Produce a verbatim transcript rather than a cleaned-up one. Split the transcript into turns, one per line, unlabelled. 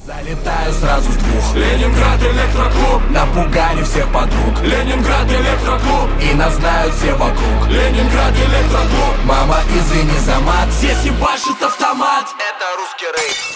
Залетаю сразу с двух.
Ленинград электроклуб.
Напугали всех подруг.
Ленинград электроклуб.
И нас знают все вокруг.
Ленинград электроклуб.
Мама, извини за мат,
здесь ебашит автомат.
это русский рейв.